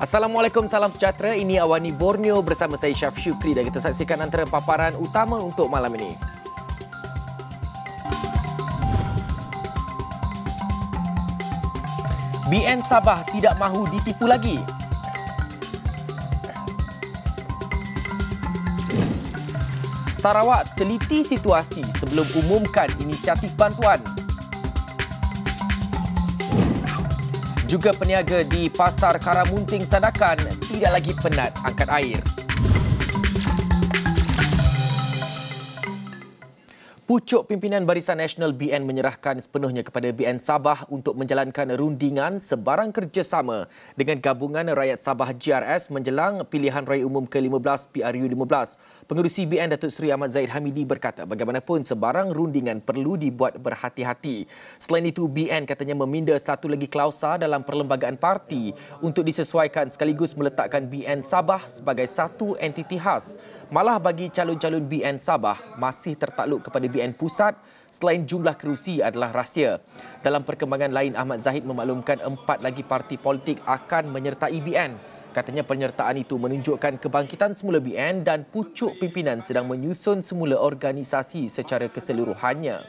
Assalamualaikum, salam sejahtera. Ini Awani Borneo bersama saya Syaf Syukri dan kita saksikan antara paparan utama untuk malam ini. BN Sabah tidak mahu ditipu lagi. Sarawak teliti situasi sebelum umumkan inisiatif bantuan. Juga peniaga di Pasar Karamunting Sandakan tidak lagi penat angkat air. Pucuk pimpinan Barisan Nasional BN menyerahkan sepenuhnya kepada BN Sabah untuk menjalankan rundingan sebarang kerjasama dengan Gabungan Rakyat Sabah GRS menjelang pilihan raya umum ke-15 PRU15. Pengerusi BN Datuk Seri Ahmad Zahid Hamidi berkata bagaimanapun sebarang rundingan perlu dibuat berhati-hati. Selain itu, BN katanya meminda satu lagi klausa dalam perlembagaan parti untuk disesuaikan sekaligus meletakkan BN Sabah sebagai satu entiti khas. Malah bagi calon-calon BN Sabah masih tertakluk kepada BN Pusat selain jumlah kerusi adalah rahsia. Dalam perkembangan lain, Ahmad Zahid memaklumkan 4 lagi parti politik akan menyertai BN. Katanya penyertaan itu menunjukkan kebangkitan semula BN dan pucuk pimpinan sedang menyusun semula organisasi secara keseluruhannya.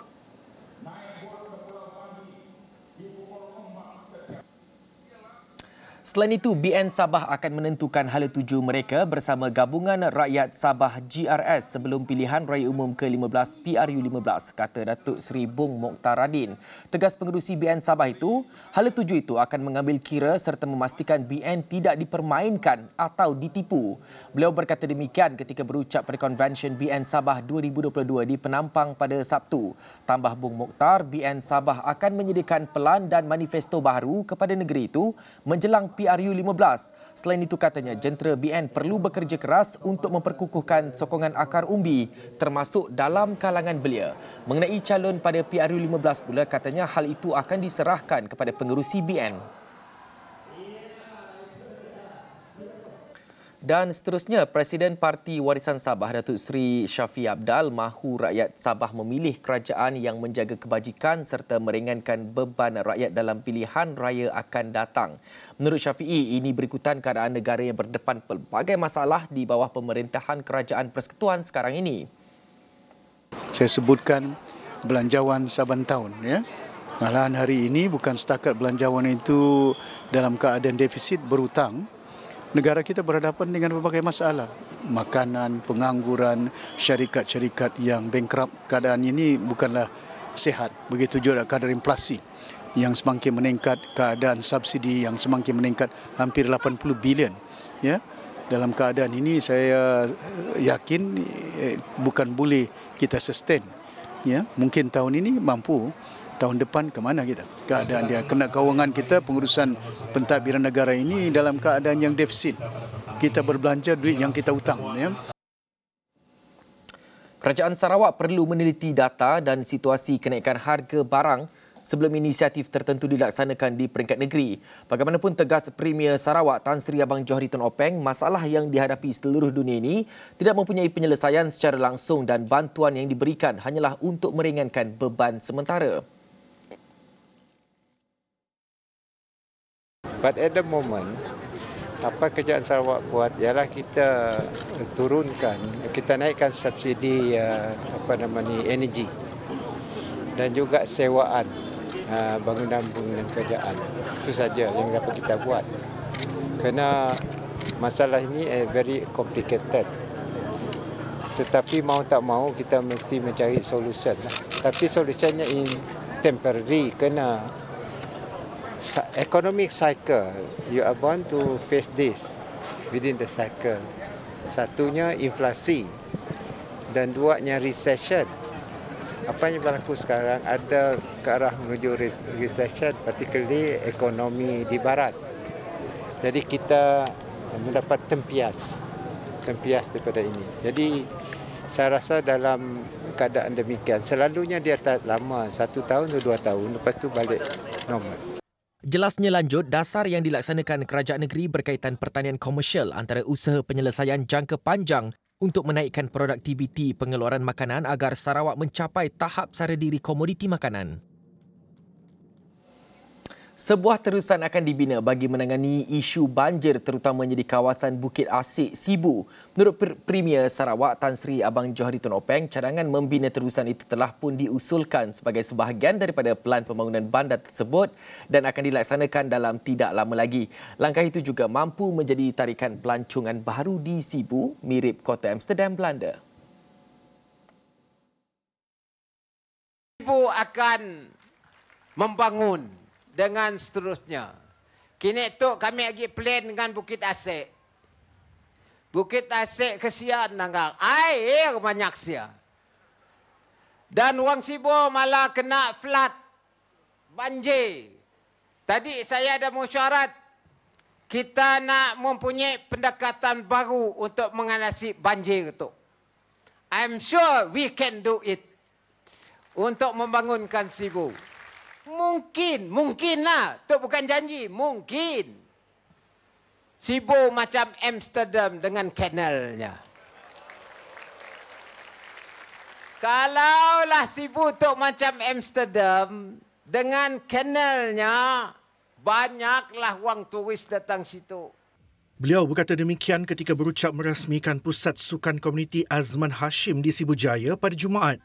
Selain itu, BN Sabah akan menentukan hala tuju mereka bersama Gabungan Rakyat Sabah GRS sebelum pilihan raya umum ke-15 PRU15, kata Datuk Seri Bung Mokhtar Radin. Tegas pengerusi BN Sabah itu, hala tuju itu akan mengambil kira serta memastikan BN tidak dipermainkan atau ditipu. Beliau berkata demikian ketika berucap pada konvensyen BN Sabah 2022 di Penampang pada Sabtu. Tambah Bung Mokhtar, BN Sabah akan menyediakan pelan dan manifesto baru kepada negeri itu menjelang PRU15. Selain itu katanya jentera BN perlu bekerja keras untuk memperkukuhkan sokongan akar umbi termasuk dalam kalangan belia. Mengenai calon pada PRU15 pula katanya hal itu akan diserahkan kepada pengerusi BN. Dan seterusnya, Presiden Parti Warisan Sabah Datuk Seri Shafie Apdal mahu rakyat Sabah memilih kerajaan yang menjaga kebajikan serta meringankan beban rakyat dalam pilihan raya akan datang. Menurut Shafie, ini berikutan keadaan negara yang berdepan pelbagai masalah di bawah pemerintahan Kerajaan Persekutuan sekarang ini. Saya sebutkan belanjawan saban tahun, ya. Malahan hari ini bukan setakat belanjawan itu dalam keadaan defisit berhutang. Negara kita berhadapan dengan berbagai masalah. Makanan, pengangguran, syarikat-syarikat yang bankrupt. Keadaan ini bukanlah sihat. Begitu juga kadar inflasi yang semakin meningkat, keadaan subsidi yang semakin meningkat hampir 80 bilion. Ya. Dalam keadaan ini saya yakin bukan boleh kita sustain. Ya. Mungkin tahun ini mampu. Tahun depan ke mana kita? Keadaan dia kena kewangan kita, pengurusan pentadbiran negara ini dalam keadaan yang defisit. Kita berbelanja duit yang kita hutang. Ya. Kerajaan Sarawak perlu meneliti data dan situasi kenaikan harga barang sebelum inisiatif tertentu dilaksanakan di peringkat negeri. Bagaimanapun tegas Premier Sarawak Tan Sri Abang Johari Tun Openg, masalah yang dihadapi seluruh dunia ini tidak mempunyai penyelesaian secara langsung dan bantuan yang diberikan hanyalah untuk meringankan beban sementara. But at the moment, apa kerajaan Sarawak buat ialah kita turunkan, kita naikkan subsidi energi dan juga sewaan bangunan-bangunan kerajaan. Itu saja yang dapat kita buat. Kerana masalah ini very complicated. Tetapi mau tak mau kita mesti mencari solution. Tapi solutionnya in temporary kerana economic cycle, you are bound to face this within the cycle. Satunya inflasi dan duanya recession. Apa yang berlaku sekarang ada ke arah menuju recession, particularly ekonomi di barat. Jadi kita mendapat tempias daripada ini. Jadi saya rasa dalam keadaan demikian, selalunya dia tak lama, 1 tahun atau 2 tahun, lepas tu balik normal. Jelasnya lanjut, dasar yang dilaksanakan kerajaan negeri berkaitan pertanian komersial antara usaha penyelesaian jangka panjang untuk menaikkan produktiviti pengeluaran makanan agar Sarawak mencapai tahap sara diri komoditi makanan. Sebuah terusan akan dibina bagi menangani isu banjir terutamanya di kawasan Bukit Asik, Sibu. Menurut Premier Sarawak Tan Sri Abang Johari Tun Openg, cadangan membina terusan itu telah pun diusulkan sebagai sebahagian daripada pelan pembangunan bandar tersebut dan akan dilaksanakan dalam tidak lama lagi. Langkah itu juga mampu menjadi tarikan pelancongan baru di Sibu, mirip kota Amsterdam, Belanda. Sibu akan membangun dengan seterusnya. Kini tu kami lagi plan dengan Bukit Asik. Bukit Asik kesian nanggang. Air banyak sia. Dan Wang Sibu malah kena flood. Banjir. Tadi saya ada mesyuarat. Kita nak mempunyai pendekatan baru untuk mengatasi banjir itu. I'm sure we can do it. Untuk membangunkan Sibu. Mungkinlah. Itu bukan janji. Mungkin. Sibu macam Amsterdam dengan kanalnya. Kalaulah Sibu itu macam Amsterdam dengan kanalnya, banyaklah wang turis datang situ. Beliau berkata demikian ketika berucap merasmikan Pusat Sukan Komuniti Azman Hashim di Sibu Jaya pada Jumaat.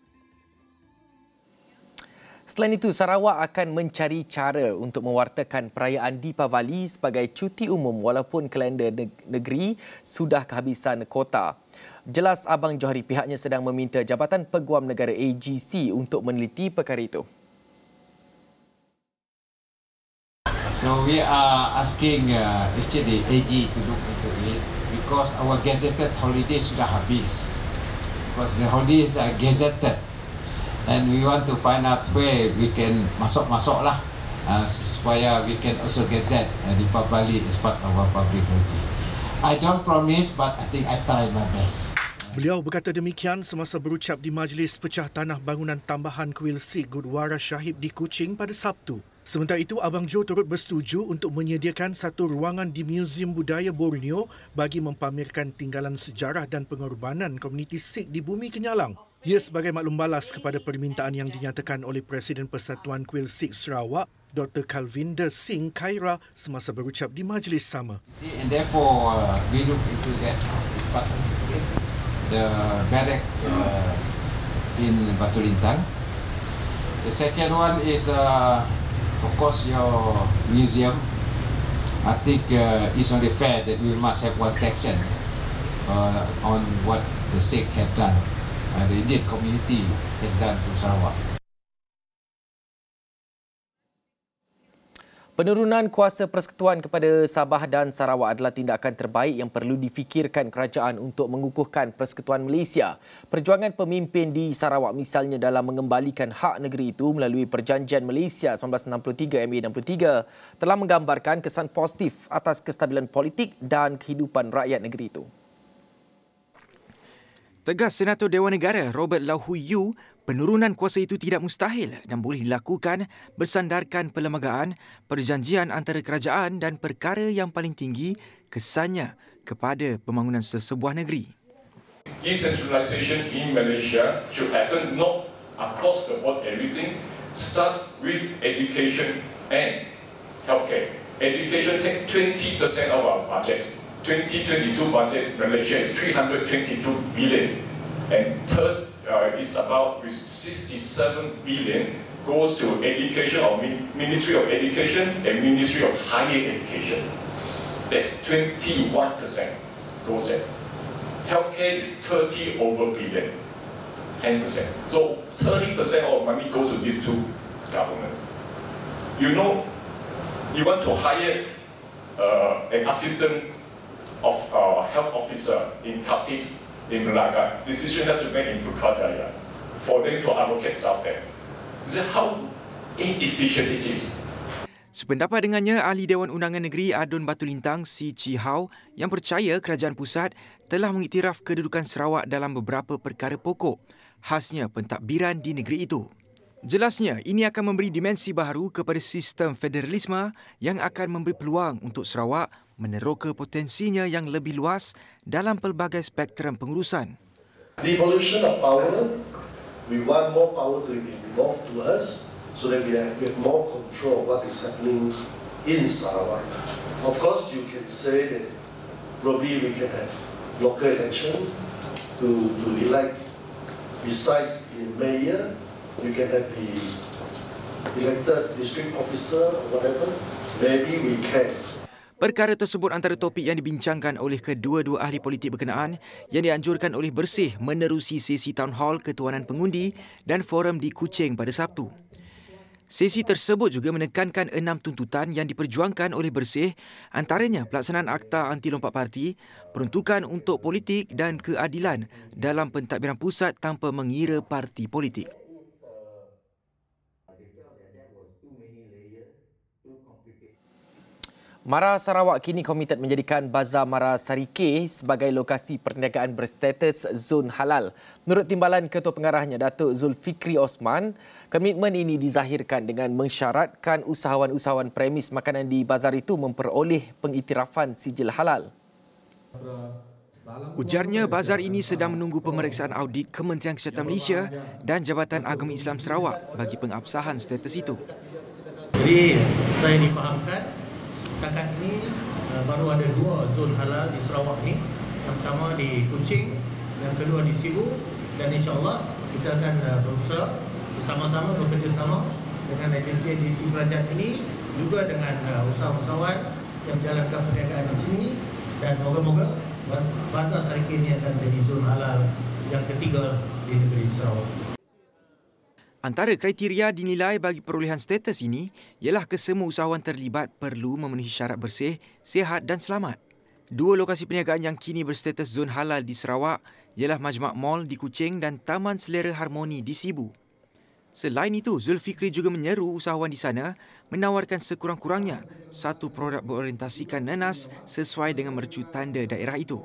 Selain itu, Sarawak akan mencari cara untuk mewartakan perayaan Deepavali sebagai cuti umum walaupun kalender negeri sudah kehabisan kota. Jelas Abang Johari pihaknya sedang meminta Jabatan Peguam Negara AGC untuk meneliti perkara itu. So we are asking actually AG to look into it because our gazetted holiday sudah habis. Because the holidays are gazetted. And we want to find out where we can masuk lah supaya we can also gazette Deepavali as part of our public holiday. I don't promise, but I think I try my best. Beliau berkata demikian semasa berucap di Majlis Pecah Tanah Bangunan Tambahan Kuil Sik Gurdwara Shahib di Kuching pada Sabtu. Sementara itu, Abang Jo turut bersetuju untuk menyediakan satu ruangan di Muzium Budaya Borneo bagi mempamerkan tinggalan sejarah dan pengorbanan komuniti Sikh di Bumi Kenyalang. Ia sebagai maklum balas kepada permintaan yang dinyatakan oleh Presiden Persatuan Kuil Sikh Sarawak, Dr. Kalvinder Singh Khaira semasa berucap di majlis sama. And therefore, we look into that part of the barrack in Batu Lintang. The second one is, of course, your museum. I think it's only fair that we must have one section on what the Sikh have done. The Indian community has done to Sarawak. Penurunan kuasa persekutuan kepada Sabah dan Sarawak adalah tindakan terbaik yang perlu difikirkan kerajaan untuk mengukuhkan persekutuan Malaysia. Perjuangan pemimpin di Sarawak misalnya dalam mengembalikan hak negeri itu melalui Perjanjian Malaysia 1963 MA63 telah menggambarkan kesan positif atas kestabilan politik dan kehidupan rakyat negeri itu. Tegas Senator Dewan Negara Robert Lau Hui Yu, penurunan kuasa itu tidak mustahil dan boleh dilakukan bersandarkan perlembagaan, perjanjian antara kerajaan dan perkara yang paling tinggi kesannya kepada pembangunan sesebuah negeri. Decentralization in Malaysia should happen not across the board everything. Start with education and healthcare. Education take 20% of our budget. 2022 budget Malaysia is 322 billion, and third is about with 67 billion goes to education or Ministry of Education and Ministry of Higher Education. That's 21% goes there. Healthcare is 30 over billion, 10%. So 30% of money goes to these two government. You know, you want to hire an assistant of health officer in Kapit, in Melaka. Decision has to be made in Putrajaya for them to allocate staff there. This is how inefficient it is. Sependapat dengannya, Ahli Dewan Undangan Negeri Adun Batu Lintang, Si Chi Hau, yang percaya kerajaan pusat telah mengiktiraf kedudukan Sarawak dalam beberapa perkara pokok, khasnya pentadbiran di negeri itu. Jelasnya, ini akan memberi dimensi baru kepada sistem federalisme yang akan memberi peluang untuk Sarawak meneroka potensinya yang lebih luas dalam pelbagai spektrum pengurusan. The evolution of power, we want more power to be devolved to us so that we have more control of what is happening in Sarawak. Of course, you can say that probably we can have local election to elect, besides the mayor, you can have the elected district officer or whatever. Maybe we can. Perkara tersebut antara topik yang dibincangkan oleh kedua-dua ahli politik berkenaan yang dianjurkan oleh Bersih menerusi sesi Town Hall Ketuanan Pengundi dan forum di Kuching pada Sabtu. Sesi tersebut juga menekankan 6 tuntutan yang diperjuangkan oleh Bersih, antaranya pelaksanaan Akta Anti Lompat Parti, peruntukan untuk politik dan keadilan dalam pentadbiran pusat tanpa mengira parti politik. Mara Sarawak kini komited menjadikan Bazar Mara Sarike sebagai lokasi perniagaan berstatus zon halal. Menurut Timbalan Ketua Pengarahnya, Datuk Zulfikri Osman, komitmen ini dizahirkan dengan mensyaratkan usahawan-usahawan premis makanan di bazar itu memperoleh pengiktirafan sijil halal. Ujarnya bazar ini sedang menunggu pemeriksaan audit Kementerian Kesihatan Malaysia dan Jabatan Agama Islam Sarawak bagi pengabsahan status itu. Jadi saya difahamkan setakat ini baru ada 2 zon halal di Sarawak ni. Yang pertama di Kuching, yang kedua di Sibu, dan insya-Allah kita akan berusaha bersama-sama bekerjasama dengan agensi-agensi kerajaan ini juga dengan usahawan-usahawan yang menjalankan perniagaan di sini, dan moga-moga Bazar Sarike ini akan menjadi zon halal yang ketiga di negeri Sarawak. Antara kriteria dinilai bagi perolehan status ini ialah kesemua usahawan terlibat perlu memenuhi syarat bersih, sihat dan selamat. 2 lokasi perniagaan yang kini berstatus zon halal di Sarawak ialah Majma' Mall di Kuching dan Taman Selera Harmoni di Sibu. Selain itu, Zulfikri juga menyeru usahawan di sana menawarkan sekurang-kurangnya satu produk berorientasikan nenas sesuai dengan mercu tanda daerah itu.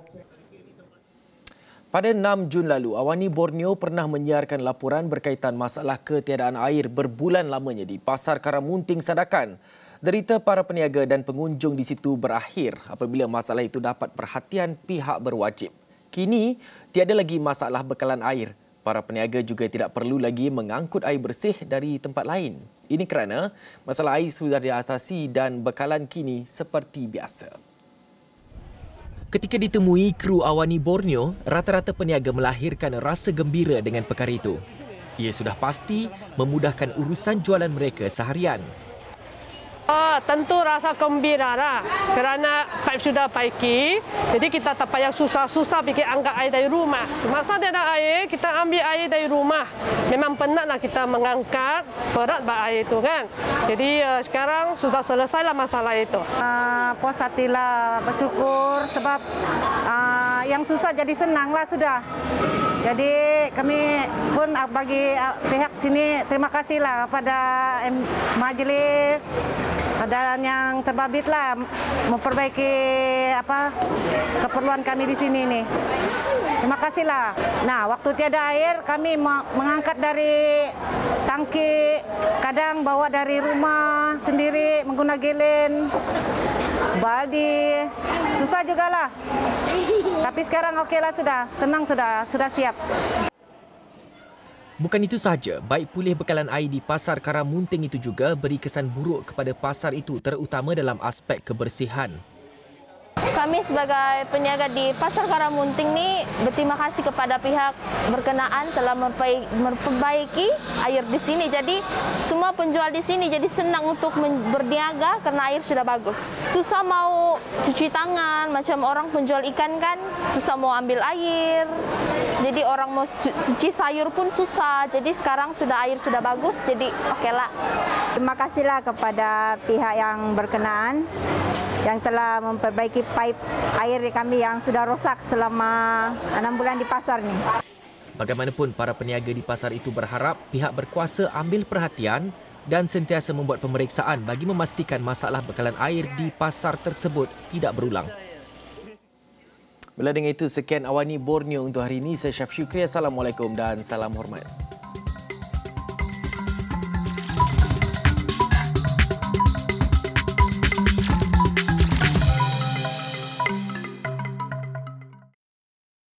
Pada 6 Jun lalu, Awani Borneo pernah menyiarkan laporan berkaitan masalah ketiadaan air berbulan lamanya di Pasar Karamunting Sadakan. Derita para peniaga dan pengunjung di situ berakhir apabila masalah itu dapat perhatian pihak berwajib. Kini, tiada lagi masalah bekalan air. Para peniaga juga tidak perlu lagi mengangkut air bersih dari tempat lain. Ini kerana masalah air sudah diatasi dan bekalan kini seperti biasa. Ketika ditemui kru Awani Borneo, rata-rata peniaga melahirkan rasa gembira dengan perkara itu. Ia sudah pasti memudahkan urusan jualan mereka seharian. Tentu rasa gembira lah kerana pipe sudah baiki, jadi kita tak payah susah-susah pergi angkat air dari rumah. Masa tiada air, kita ambil air dari rumah. Memang penatlah kita mengangkat, berat air itu kan. Jadi sekarang sudah selesailah masalah itu. Puas hatilah, bersyukur sebab yang susah jadi senang lah sudah. Jadi kami pun bagi pihak sini terima kasihlah kepada majlis dan yang terbabitlah memperbaiki keperluan kami di sini ni. Terima kasihlah. Nah, waktu tiada air kami mengangkat dari tangki, kadang bawa dari rumah sendiri menggunakan gelen, baldi. Susah jugalah. Tapi sekarang okeylah sudah, senang sudah siap. Bukan itu sahaja, baik pulih bekalan air di Pasar Karamunting itu juga beri kesan buruk kepada pasar itu terutama dalam aspek kebersihan. Kami sebagai peniaga di Pasar Karamunting ni berterima kasih kepada pihak berkenaan telah memperbaiki air di sini. Jadi semua penjual di sini jadi senang untuk berniaga kerana air sudah bagus. Susah mau cuci tangan, macam orang penjual ikan kan susah mau ambil air. Jadi orang mau cuci sayur pun susah. Jadi sekarang air sudah bagus, jadi okeylah. Terima kasihlah kepada pihak yang berkenaan yang telah memperbaiki pipe air kami yang sudah rosak selama 6 bulan di pasar ni. Bagaimanapun, para peniaga di pasar itu berharap pihak berkuasa ambil perhatian dan sentiasa membuat pemeriksaan bagi memastikan masalah bekalan air di pasar tersebut tidak berulang. Bila dengan itu, sekian Awani Borneo untuk hari ini. Saya Syaf Syukri. Assalamualaikum dan salam hormat.